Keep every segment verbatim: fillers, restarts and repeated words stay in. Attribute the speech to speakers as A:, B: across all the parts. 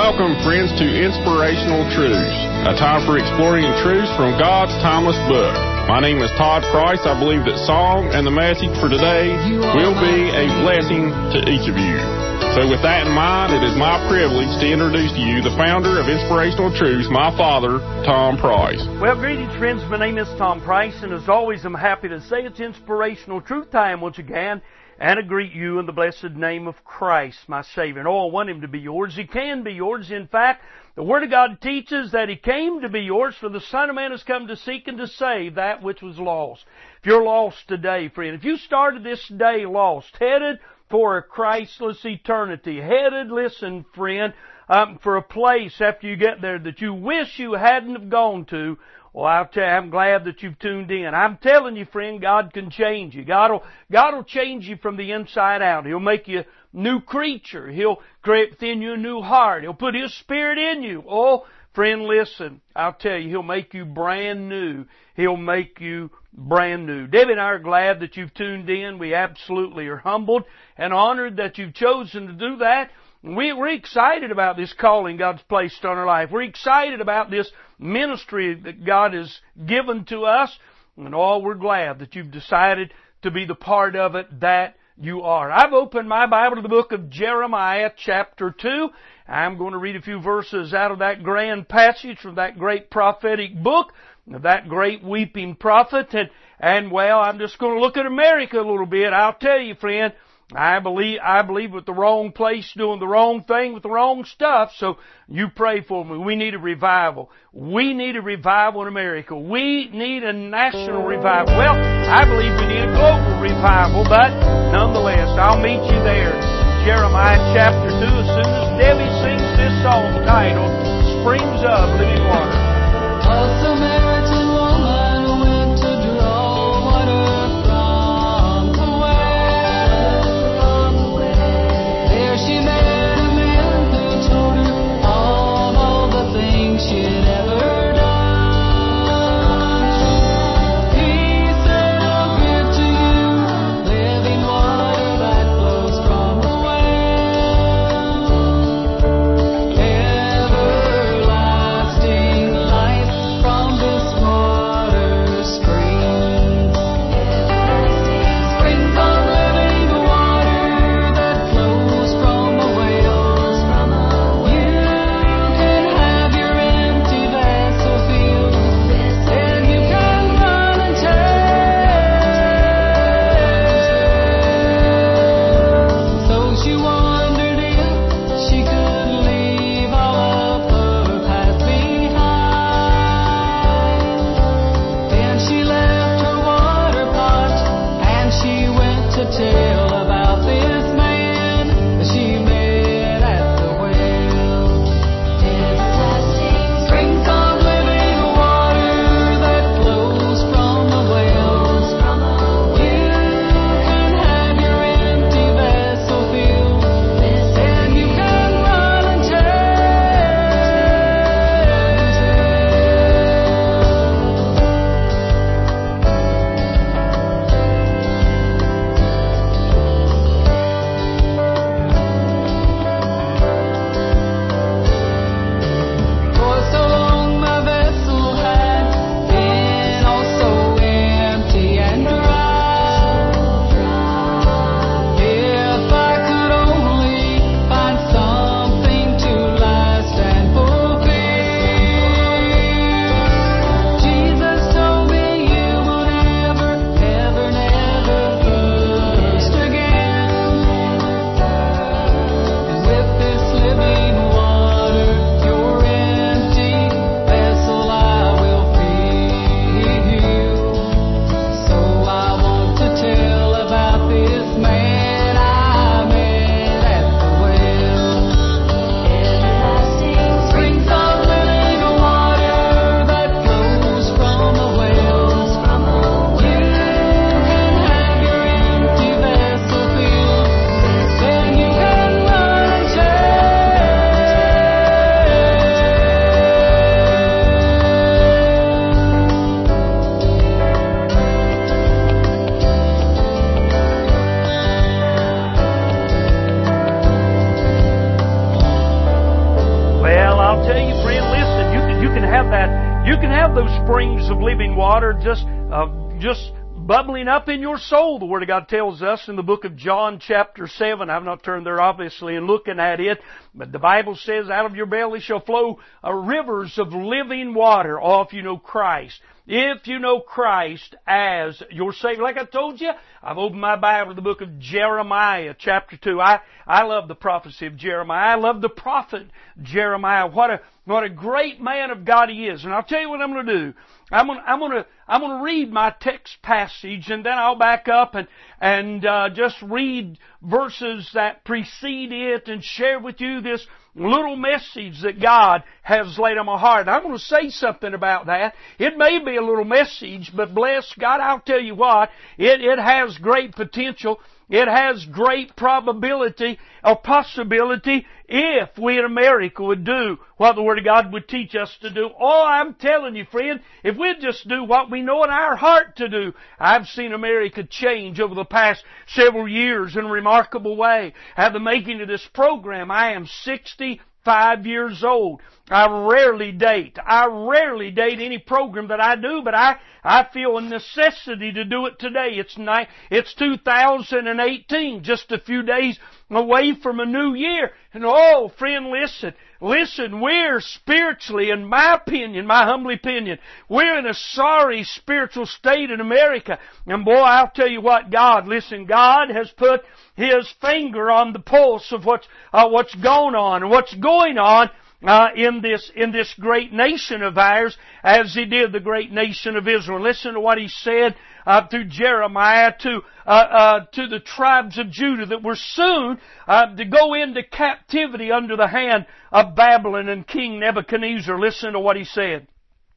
A: Welcome, friends, to Inspirational Truths, a time for exploring truths from God's timeless book. My name is Todd Price. I believe that song and the message for today will be a blessing to each of you. So with that in mind, it is my privilege to introduce to you the founder of Inspirational Truths, my father, Tom Price.
B: Well, greetings, friends. My name is Tom Price, and as always, I'm happy to say it's Inspirational Truth time once again, and I greet you in the blessed name of Christ, my Savior. And oh, I want Him to be yours. He can be yours. In fact, the Word of God teaches that He came to be yours, for the Son of Man has come to seek and to save that which was lost. If you're lost today, friend, if you started this day lost, headed for a Christless eternity, headed, listen, friend, um, for a place after you get there that you wish you hadn't have gone to, well, I'll tell you, I'm glad that you've tuned in. I'm telling you, friend, God can change you. God will, God will change you from the inside out. He'll make you a new creature. He'll create within you a new heart. He'll put His Spirit in you. Oh, friend, listen, I'll tell you, He'll make you brand new. He'll make you brand new. Debbie and I are glad that you've tuned in. We absolutely are humbled and honored that you've chosen to do that. We, we're excited about this calling God's placed on our life. We're excited about this ministry that God has given to us. And all we're glad that you've decided to be the part of it that you are. I've opened my Bible to the book of Jeremiah chapter two. I'm going to read a few verses out of that grand passage from that great prophetic book, that great weeping prophet. And, and well, I'm just going to look at America a little bit. I'll tell you, friend, I believe, I believe with the wrong place, doing the wrong thing with the wrong stuff. So you pray for me. We need a revival. We need a revival in America. We need a national revival. Well, I believe we need a global revival, but nonetheless, I'll meet you there. Jeremiah chapter two, as soon as Debbie sings this song titled Springs of Living Water.
C: A Samaritan woman went to draw water from the well. There she met a man who told her all, all the things she'd ever done. He said, I'll give to you living water that flows from the well. Everlasting
B: have that, you can have those springs of living water just, uh, just bubbling up in your soul. The Word of God tells us in the book of John chapter seven, I've not turned there obviously and looking at it, but the Bible says, out of your belly shall flow uh, rivers of living water. Oh, if you know Christ. If you know Christ as your Savior. Like I told you, I've opened my Bible to the book of Jeremiah chapter two. I, I love the prophecy of Jeremiah. I love the prophet Jeremiah. What a, what a great man of God he is. And I'll tell you what I'm going to do. I'm going to, I'm going to, I'm going to read my text passage, and then I'll back up and, and, uh, just read verses that precede it and share with you this little message that God has laid on my heart. I'm going to say something about that. It may be a little message, but bless God, I'll tell you what, it, it has great potential. It has great probability or possibility if we in America would do what the Word of God would teach us to do. Oh, I'm telling you, friend, if we'd just do what we know in our heart to do. I've seen America change over the past several years in a remarkable way. At the making of this program, I am sixty-five years old. I rarely date. I rarely date any program that I do, but I, I feel a necessity to do it today. It's ni- it's two thousand eighteen, just a few days away from a new year. And oh, friend, listen. Listen, we're spiritually, in my opinion, my humble opinion, we're in a sorry spiritual state in America. And boy, I'll tell you what, God, listen, God has put His finger on the pulse of what's, uh, what's going on and what's going on Uh, in this, in this great nation of ours, as He did the great nation of Israel. Listen to what He said, uh, through Jeremiah to, uh, uh, to the tribes of Judah that were soon, uh, to go into captivity under the hand of Babylon and King Nebuchadnezzar. Listen to what He said.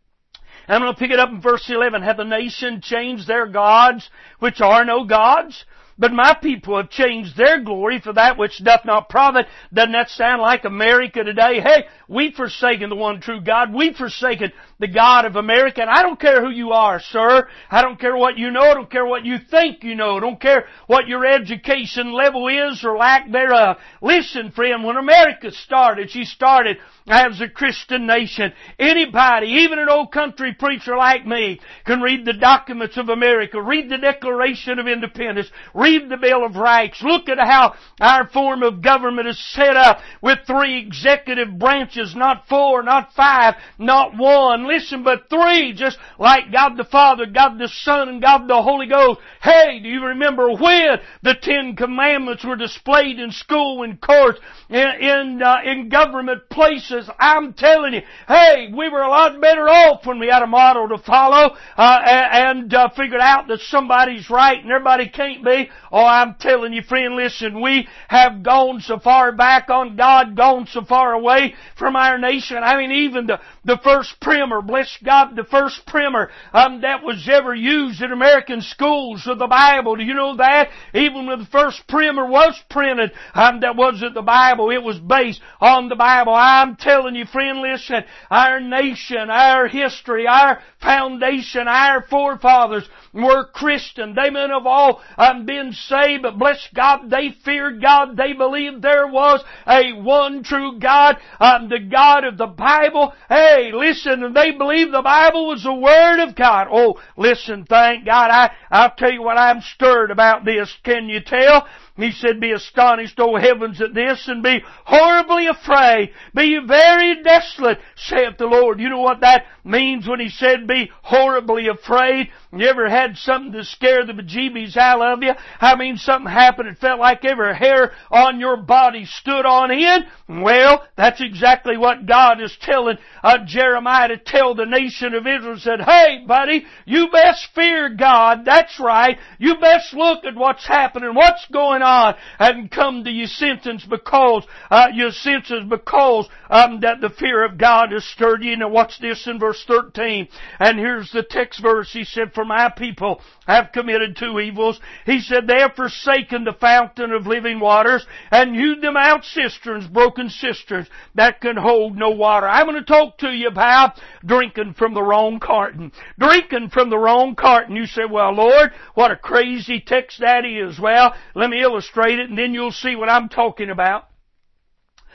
B: I'm going to pick it up in verse eleven. Hath the nation changed their gods, which are no gods? But my people have changed their glory for that which doth not profit. Doesn't that sound like America today? Hey, we've forsaken the one true God. We've forsaken the God of America. And I don't care who you are, sir. I don't care what you know. I don't care what you think you know. I don't care what your education level is or lack thereof. Listen, friend, when America started, she started as a Christian nation. Anybody, even an old country preacher like me, can read the documents of America, read the Declaration of Independence, read the Bill of Rights. Look at how our form of government is set up with three executive branches, not four, not five, not one. Listen, but three, just like God the Father, God the Son, and God the Holy Ghost. Hey, do you remember when the Ten Commandments were displayed in school, in courts, in in, uh, in government places? I'm telling you, hey, we were a lot better off when we had a model to follow uh, and uh, figured out that somebody's right and everybody can't be. Oh, I'm telling you, friend, listen, we have gone so far back on God, gone so far away from our nation. I mean, even the, the first primer, bless God, the first primer um, that was ever used in American schools of the Bible. Do you know that? Even when the first primer was printed, um, that wasn't the Bible. It was based on the Bible. I'm telling you, friend, listen, our nation, our history, our foundation, our forefathers were Christian. They may have all um, been saved, but bless God, they feared God. They believed there was a one true God, um, the God of the Bible. Hey, listen, they believed the Bible was the Word of God. Oh, listen, thank God. I, I'll tell you what, I'm stirred about this. Can you tell? He said, be astonished, O heavens, at this, and be horribly afraid. Be very desolate, saith the Lord. You know what that means when He said, be horribly afraid? You ever had something to scare the bejeebies out of you? I mean, something happened, it felt like every hair on your body stood on end? Well, that's exactly what God is telling uh, Jeremiah to tell the nation of Israel. He said, hey, buddy, you best fear God. That's right. You best look at what's happening, what's going on. On and come to your senses because uh, your senses because um, that the fear of God has stirred you. Now watch this in verse thirteen. And here's the text verse. He said, for my people have committed two evils. He said, they have forsaken the fountain of living waters and hewed them out cisterns, broken cisterns that can hold no water. I'm going to talk to you about drinking from the wrong carton. Drinking from the wrong carton. You say, well, Lord, what a crazy text that is. Well, let me illustrate it, and then you'll see what I'm talking about.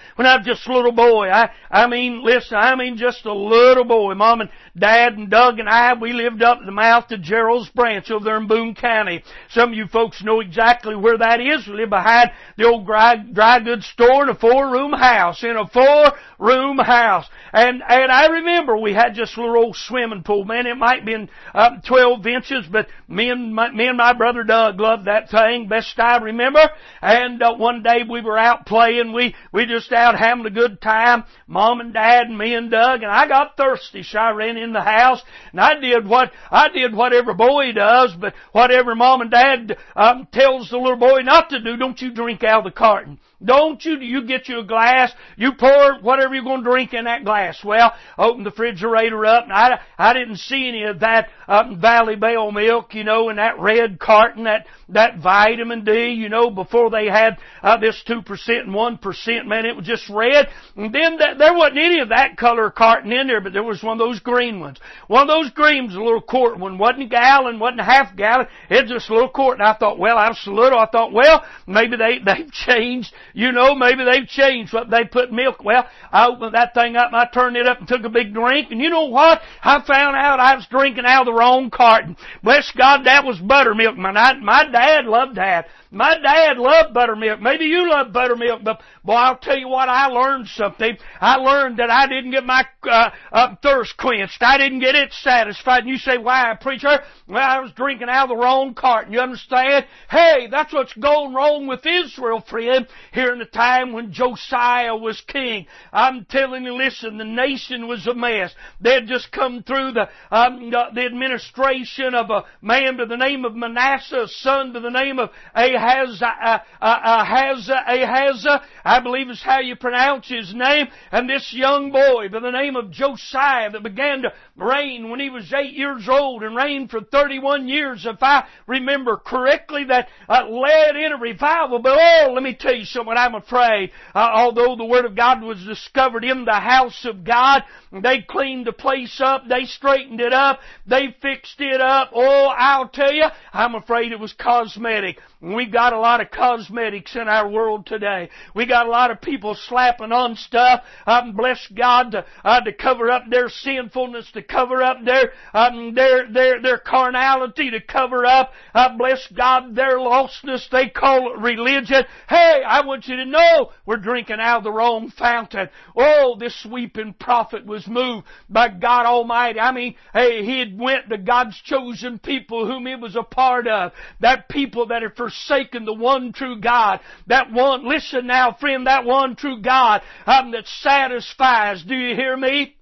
B: When I was just a little boy, I, I mean, listen, I mean just a little boy. Mom and Dad and Doug and I, we lived up at the mouth of Gerald's Branch over there in Boone County. Some of you folks know exactly where that is. We live behind the old dry, dry goods store in a four-room house, in a four-room house. And, and I remember we had just a little old swimming pool. Man, it might have been uh, twelve inches, but me and my, me and my brother Doug loved that thing, best I remember. And uh, one day we were out playing. We, we just out having a good time. Mom and Dad and me and Doug, and I got thirsty, so I ran in the house, and I did what, I did what every boy does, but whatever Mom and Dad um, tells the little boy not to do, don't you drink out of the carton. Don't you, you get you a glass, you pour whatever you're going to drink in that glass. Well, open the refrigerator up, and I, I didn't see any of that um, Valley Bell milk, you know, in that red carton, that, that vitamin D, you know, before they had uh, this two percent and one percent, man, it was just red. And then th- there wasn't any of that color carton in there, but there was one of those green ones. One of those green ones, a little quart one, wasn't a gallon, wasn't a half gallon, it was just a little quart. And I thought, well, I was so little, I thought, well, maybe they, they've changed. You know, maybe they've changed what they put milk. Well, I opened that thing up and I turned it up and took a big drink. And you know what? I found out I was drinking out of the wrong carton. Bless God, that was buttermilk. My, my dad loved that. My dad loved buttermilk. Maybe you love buttermilk, but boy, I'll tell you what, I learned something. I learned that I didn't get my uh, uh, thirst quenched. I didn't get it satisfied. And you say, why, preacher? Well, I was drinking out of the wrong carton. You understand? Hey, that's what's going wrong with Israel, friend. Here in the time when Josiah was king, I'm telling you, listen, the nation was a mess. They had just come through the um, the, the administration of a man by the name of Manasseh, a son by the name of Ahaz. Ahaz, uh, uh, Ahaz, Ahaz, I believe is how you pronounce his name, and this young boy by the name of Josiah that began to reign when he was eight years old and reigned for thirty-one years, if I remember correctly, that uh, led in a revival. But oh, let me tell you something, I'm afraid, uh, although the Word of God was discovered in the house of God, they cleaned the place up, they straightened it up, they fixed it up. Oh, I'll tell you, I'm afraid it was cosmetic. We got a lot of cosmetics in our world today. We got a lot of people slapping on stuff, um, bless God, to, uh, to cover up their sinfulness, to cover up their, um, their, their, their carnality, to cover up, uh, bless God, their lostness. They call it religion. Hey, I want you to know we're drinking out of the wrong fountain. Oh, this weeping prophet was moved by God Almighty. I mean, hey, he had went to God's chosen people whom he was a part of. That people that had forsaken the one true God. That one, listen now, friend, that one true God um, that satisfies. Do you hear me?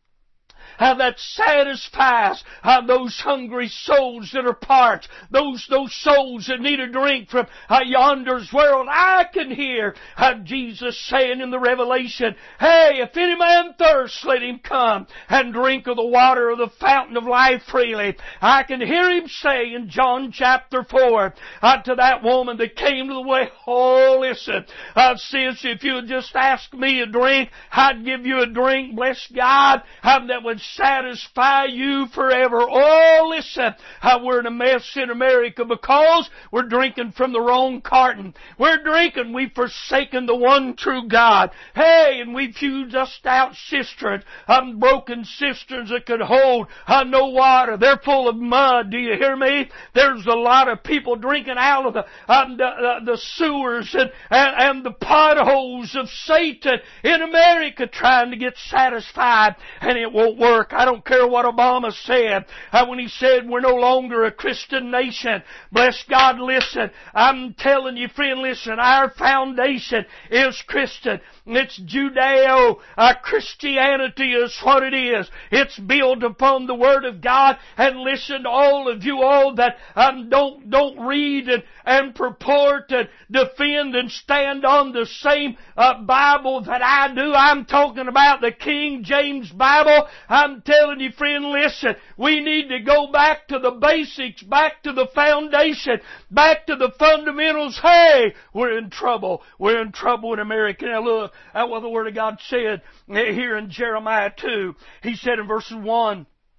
B: How that satisfies uh, those hungry souls that are parched, those those souls that need a drink from uh, yonder's world. I can hear uh, Jesus saying in the Revelation, hey, if any man thirst, let him come and drink of the water of the fountain of life freely. I can hear him say in John chapter four uh, to that woman that came to the way, oh, listen, uh, sis, if you would just ask me a drink, I'd give you a drink, bless God, uh, that would satisfy you forever. Oh, listen, uh, we're in a mess in America because we're drinking from the wrong carton. We're drinking, we've forsaken the one true God. Hey, and we've used us out cisterns, um, broken cisterns that could hold uh, no water. They're full of mud. Do you hear me? There's a lot of people drinking out of the um, the, uh, the sewers and, and, and the potholes of Satan in America trying to get satisfied, and it won't work. I don't care what Obama said uh, when he said we're no longer a Christian nation. Bless God, listen. I'm telling you, friend, listen. Our foundation is Christian. It's Judeo. Uh, Christianity is what it is. It's built upon the Word of God. And listen to all of you all that um, don't don't read and, and purport and defend and stand on the same uh, Bible that I do. I'm talking about the King James Bible. I'm telling you, friend, listen. We need to go back to the basics, back to the foundation, back to the fundamentals. Hey, we're in trouble. We're in trouble in America. Now look at what the Word of God said here in Jeremiah two. He said in verse one,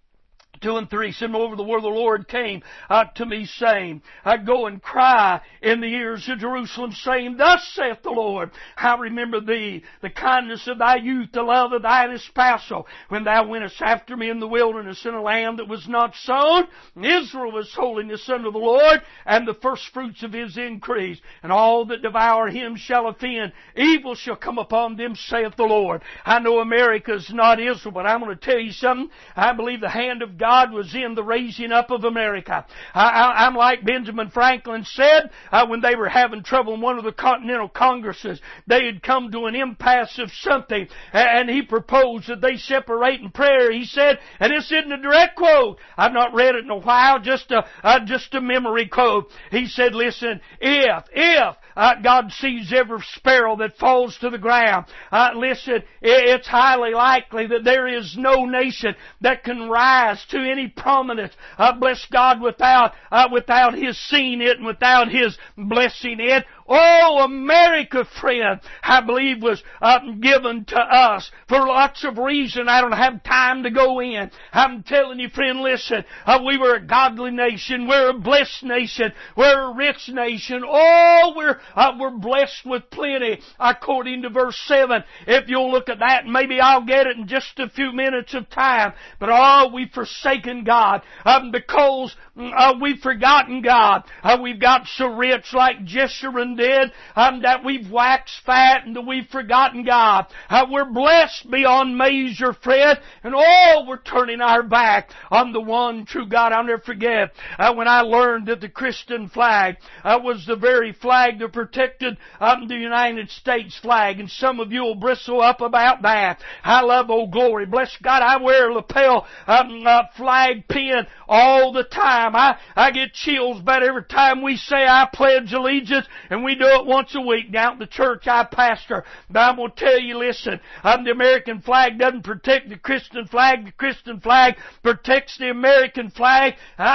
B: Two and three, said, moreover, the word of the Lord came uh, to me, saying, uh, go and cry in the ears of Jerusalem, saying, thus saith the Lord, I remember thee, the kindness of thy youth, the love of thine espousal, when thou wentest after me in the wilderness, in a land that was not sown. Israel was holiness unto the Lord, and the first fruits of his increase. And all that devour him shall offend. Evil shall come upon them, saith the Lord. I know America's not Israel, but I'm going to tell you something. I believe the hand of God God was in the raising up of America. I, I, I'm like Benjamin Franklin said, uh, when they were having trouble in one of the Continental Congresses, they had come to an impasse of something, and he proposed that they separate in prayer. He said, and this isn't a direct quote, I've not read it in a while, just a, uh, just a memory quote. He said, listen, if, if, Uh, God sees every sparrow that falls to the ground. Uh, listen, it's highly likely that there is no nation that can rise to any prominence, uh, bless God, without uh, without His seeing it and without His blessing it. Oh, America, friend, I believe was uh, given to us for lots of reasons. I don't have time to go in. I'm telling you, friend, listen, uh, we were a godly nation. We're a blessed nation. We're a rich nation. Oh, we're uh, we're blessed with plenty, according to verse seven. If you'll look at that, maybe I'll get it in just a few minutes of time. But oh, we've forsaken God um, because uh, we've forgotten God. Uh, we've got so rich, like Jeshurun did, um, that we've waxed fat and that we've forgotten God. Uh, we're blessed beyond measure, Fred, and oh, we're turning our back on the one true God. I'll never forget uh, when I learned that the Christian flag uh, was the very flag that protected um, the United States flag, and some of you will bristle up about that. I love Old Glory. Bless God, I wear a lapel um, uh, flag pin all the time. I, I get chills about every time we say I pledge allegiance, and we do it once a week down at the church I pastor. But I'm going to tell you, listen, um, the American flag doesn't protect the Christian flag. The Christian flag protects the American flag.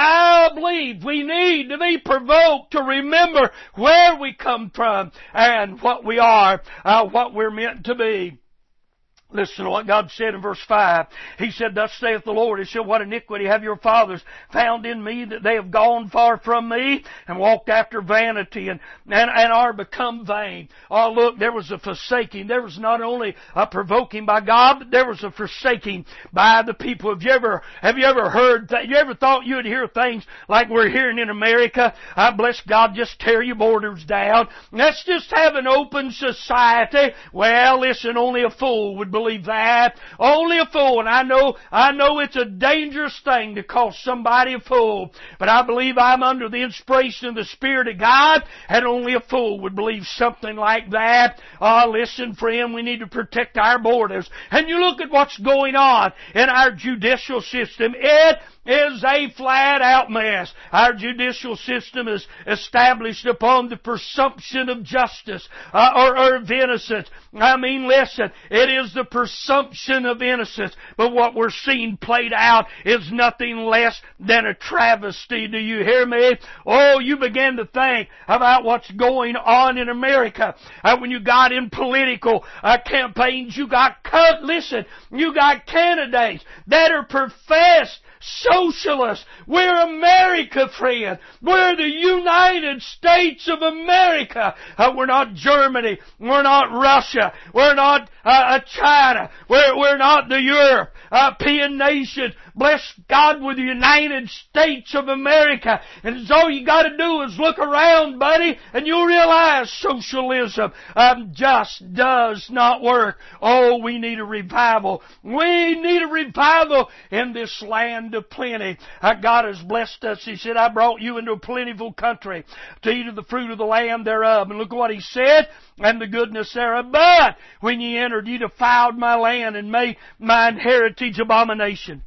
B: I believe we need to be provoked to remember where we come from and what we are, uh, what we're meant to be. Listen to what God said in verse five. He said, thus saith the Lord, He said, what iniquity have your fathers found in me, that they have gone far from me and walked after vanity and, and, and are become vain. Oh, look, there was a forsaking. There was not only a provoking by God, but there was a forsaking by the people. Have you ever, have you ever heard that? You ever thought you would hear things like we're hearing in America? I bless God, just tear your borders down. Let's just have an open society. Well, listen, only a fool would believe believe that. Only a fool. And I know, I know it's a dangerous thing to call somebody a fool. But I believe I'm under the inspiration of the Spirit of God, and only a fool would believe something like that. Ah, oh, listen, friend, we need to protect our borders. And you look at what's going on in our judicial system. It is a flat-out mess. Our judicial system is established upon the presumption of justice uh, or, or of innocence. I mean, listen, it is the presumption of innocence, but what we're seeing played out is nothing less than a travesty. Do you hear me? Oh, you begin to think about what's going on in America. Uh, when you got in political uh, campaigns, you got, cut, listen, you got candidates that are professed socialists. We're America, friend. We're the United States of America. Uh, we're not Germany. We're not Russia. We're not uh, China. We're, we're not the European nations. Bless God, with the United States of America. And so all you got to do is look around, buddy, and you'll realize socialism um, just does not work. Oh, we need a revival. We need a revival in this land of plenty. Uh, God has blessed us. He said, I brought you into a plentiful country to eat of the fruit of the land thereof. And look what He said, and the goodness thereof. But when ye entered, ye defiled my land and made my heritage abomination.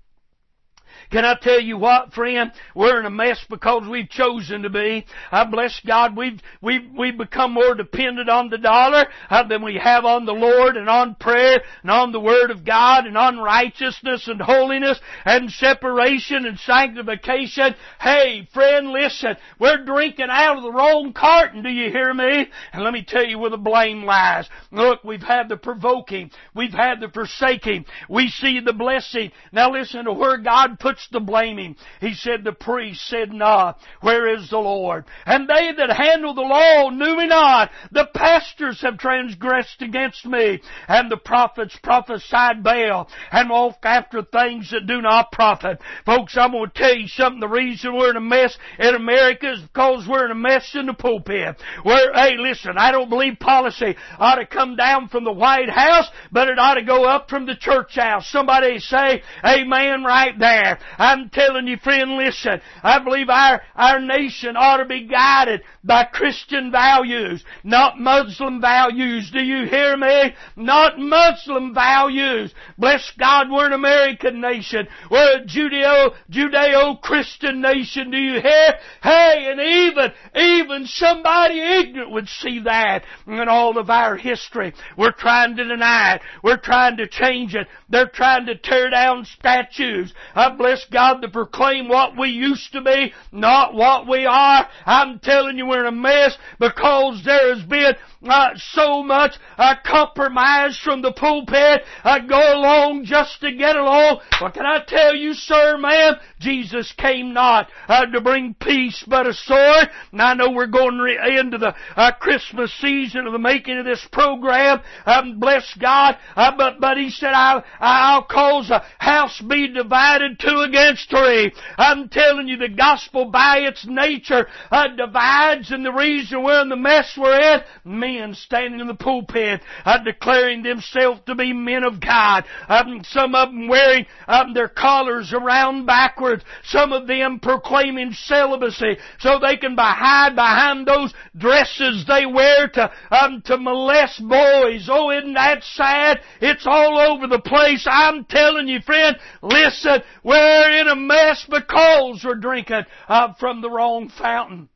B: Can I tell you what, friend? We're in a mess because we've chosen to be. I bless God, we've, we've, we've become more dependent on the dollar uh, than we have on the Lord and on prayer and on the Word of God and on righteousness and holiness and separation and sanctification. Hey, friend, listen, we're drinking out of the wrong carton, do you hear me? And let me tell you where the blame lies. Look, we've had the provoking. We've had the forsaking. We see the blessing. Now listen to where God put prophets to blame him. He said, the priest said not, where is the Lord? And they that handle the law knew me not. The pastors have transgressed against me. And the prophets prophesied Baal and walk after things that do not profit. Folks, I'm going to tell you something. The reason we're in a mess in America is because we're in a mess in the pulpit. We're, hey, listen, I don't believe policy ought to come down from the White House, but it ought to go up from the church house. Somebody say, amen, right there. I'm telling you, friend, listen. I believe our, our nation ought to be guided by Christian values, not Muslim values. Do you hear me? Not Muslim values. Bless God, we're an American nation. We're a Judeo, Judeo-Christian nation. Do you hear? Hey, and even, even somebody ignorant would see that in all of our history. We're trying to deny it. We're trying to change it. They're trying to tear down statues. I bless God to proclaim what we used to be, not what we are. I'm telling you, we're in a mess because there has been uh, so much uh, compromise from the pulpit. Uh, go along just to get along. Well, can I tell you, sir, ma'am, Jesus came not uh, to bring peace but a sword. And I know we're going re- into the uh, Christmas season of the making of this program. Um, bless God. Uh, but, but He said, I'll, I'll cause a house be divided two against three. I'm telling you, the gospel by its nature uh, divides, and the reason we're in the mess we're in, men standing in the pulpit uh, declaring themselves to be men of God. Um, some of them wearing um, their collars around backwards. Some of them proclaiming celibacy so they can hide behind those dresses they wear to um, to molest boys. Oh, isn't that sad? It's all over the place. I'm telling you, friend, listen, we're in a mess because we're drinking uh, from the wrong fountain.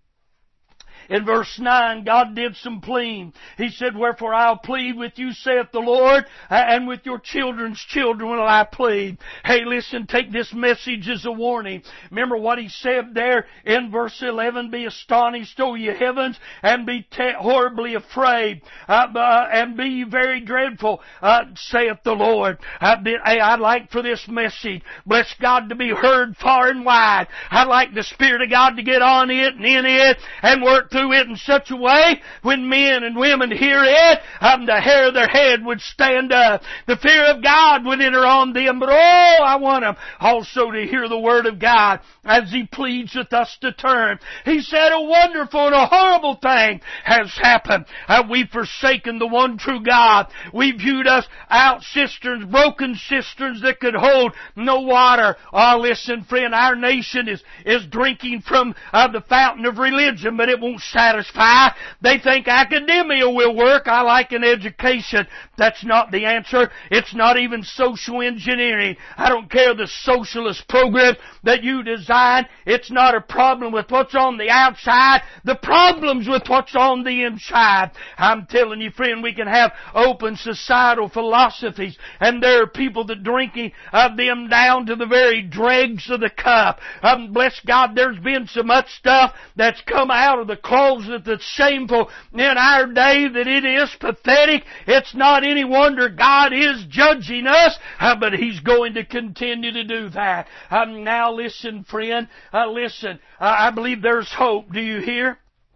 B: In verse nine, God did some pleading. He said, wherefore I'll plead with you, saith the Lord, and with your children's children will I plead. Hey, listen, take this message as a warning. Remember what He said there in verse eleven, be astonished, O ye heavens, and be te- horribly afraid, uh, uh, and be ye very dreadful, uh, saith the Lord. I've been, hey, I'd like for this message, bless God, to be heard far and wide. I'd like the Spirit of God to get on it and in it and work through it in such a way when men and women hear it, um, the hair of their head would stand up. The fear of God would enter on them. But oh, I want them also to hear the Word of God as He pleads with us to turn. He said, a wonderful and a horrible thing has happened. Uh, we've forsaken the one true God. We viewed us out cisterns, broken cisterns that could hold no water. Oh, listen, friend, our nation is, is drinking from uh, the fountain of religion, but it won't satisfy. They think academia will work. I like an education. That's not the answer. It's not even social engineering. I don't care the socialist program that you design. It's not a problem with what's on the outside. The problem's with what's on the inside. I'm telling you, friend, we can have open societal philosophies, and there are people that drinking uh, them down to the very dregs of the cup. Um, bless God, there's been so much stuff that's come out of the closet that's shameful in our day that it is pathetic. It's not any wonder God is judging us, uh, but He's going to continue to do that. Um, now listen, friend, uh, listen. Uh, I believe there's hope. Do you hear?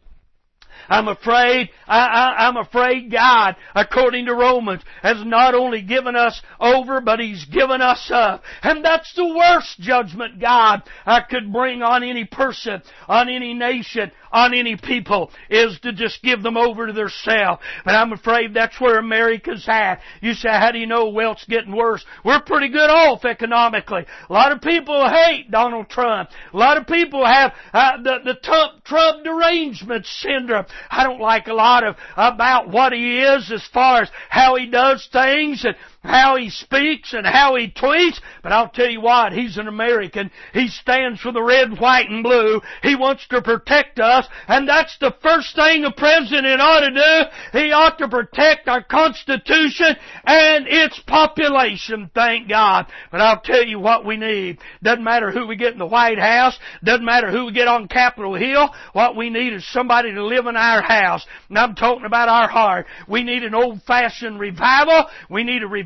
B: I'm afraid, I, I, I'm afraid God, according to Romans, has not only given us over, but He's given us up. And that's the worst judgment God uh, could bring on any person, on any nation, on any people, is to just give them over to theirself. But I'm afraid that's where America's at. You say, how do you know? Well, it's getting worse. We're pretty good off economically. A lot of people hate Donald Trump. A lot of people have uh, the, the Trump, Trump derangement syndrome. I don't like a lot of about what he is as far as how he does things and how he speaks and how he tweets. But I'll tell you what, he's an American. He stands for the red, white, and blue. He wants to protect us, and that's the first thing a president ought to do. He ought to protect our Constitution and its population, thank God. But I'll tell you what we need. Doesn't matter who we get in the White House. Doesn't matter who we get on Capitol Hill. What we need is somebody to live in our house. And I'm talking about our heart. We need an old-fashioned revival. We need a revival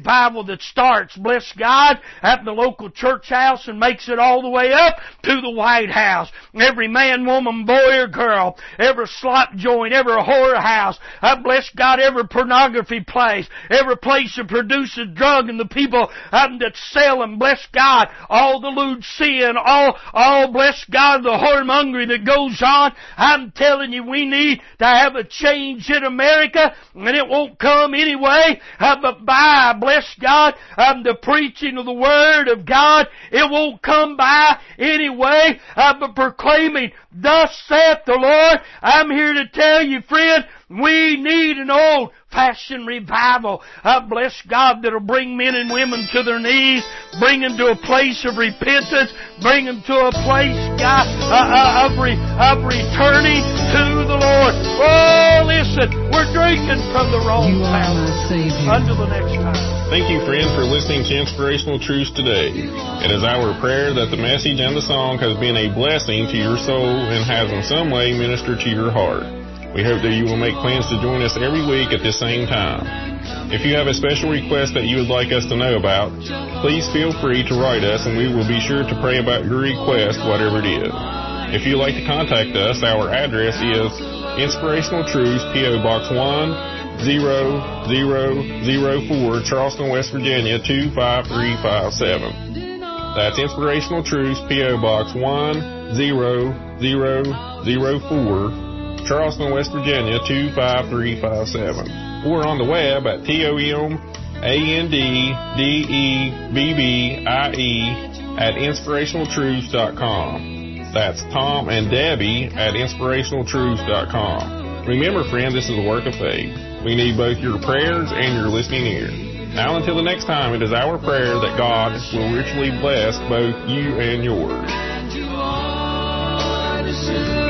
B: revival that starts, bless God, at the local church house and makes it all the way up to the White House. Every man, woman, boy, or girl, every slop joint, every whorehouse, I bless God, every pornography place, every place that produces drug and the people um, that sell them, bless God, all the lewd sin, all, all, bless God, the whoremongery that goes on. I'm telling you, we need to have a change in America, and it won't come anyway, uh, but by, bless God, um, the preaching of the Word of God. It won't come by anyway, uh, but proclaiming, thus saith the Lord. I'm here to tell you, friend, we need an old-fashioned revival. I bless God that'll bring men and women to their knees, bring them to a place of repentance, bring them to a place, God, uh, uh, of, re, of returning to the Lord. Oh, listen, we're drinking from the wrong fountain. Until the next time.
A: Thank you, friend, for listening to Inspirational Truths today. It is our prayer that the message and the song has been a blessing to your soul and has in some way ministered to your heart. We hope that you will make plans to join us every week at this same time. If you have a special request that you would like us to know about, please feel free to write us and we will be sure to pray about your request, whatever it is. If you'd like to contact us, our address is Inspirational Truths, P O. Box one zero zero zero four, Charleston, West Virginia, two five three five seven. That's Inspirational Truths, P O. Box one zero zero zero four, Charleston, West Virginia, two five three five seven. Or on the web at T O M A N D D E B B I E at inspirational truths dot com. That's Tom and Debbie at inspirational truths dot com. Remember, friend, this is a work of faith. We need both your prayers and your listening ear. Now, until the next time, it is our prayer that God will richly bless both you and yours.